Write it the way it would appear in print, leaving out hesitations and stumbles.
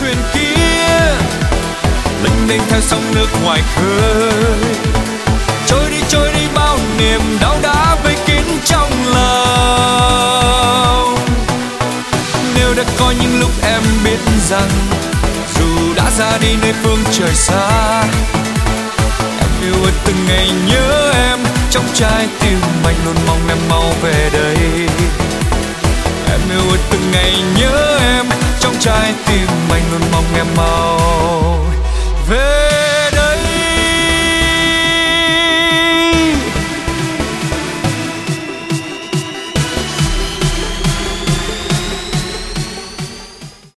thuyền kia lênh đênh theo sóng nước ngoài khơi. Trôi đi bao niềm đau đã vây kín trong lòng. Nếu đã có những lúc em biết rằng dù đã ra đi nơi phương trời xa, em yêu ơi từng ngày nhớ em, trong trái tim anh luôn mong em mau về đây. Em yêu ơi từng ngày nhớ em, trong trái tim anh luôn mong em mau